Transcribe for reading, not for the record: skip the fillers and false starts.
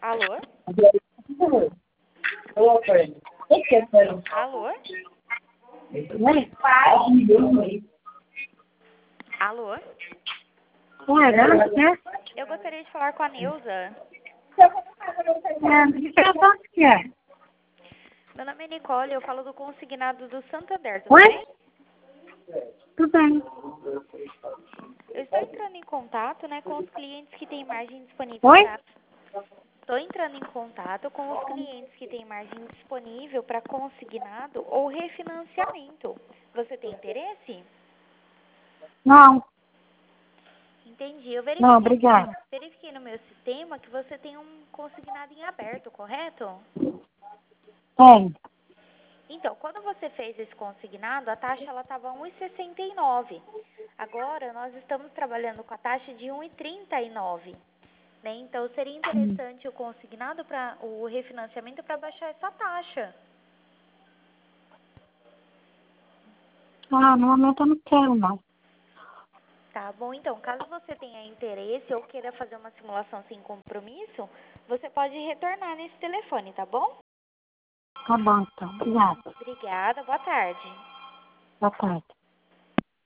Alô? Alô? Alô? Eu gostaria de falar com a Neuza. Meu nome é Nicole, eu falo do consignado do Santander, tudo bem? Tudo bem. Eu estou entrando em contato, com os clientes que têm margem disponível Oi? Estou entrando em contato com os clientes que têm margem disponível para consignado ou refinanciamento. Você tem interesse? Não, Entendi. Eu não, obrigada. verifiquei no meu sistema que você tem um consignado em aberto, correto? Tem. Então, quando você fez esse consignado, a taxa estava 1,69. Agora, nós estamos trabalhando com a taxa de 1,39. Então, seria interessante o consignado para o refinanciamento para baixar essa taxa. Ah, no momento eu não quero, não. Tá bom, então, caso você tenha interesse ou queira fazer uma simulação sem compromisso, você pode retornar nesse telefone, tá bom? Tá bom, então. Obrigada. Obrigada, boa tarde. Boa tarde.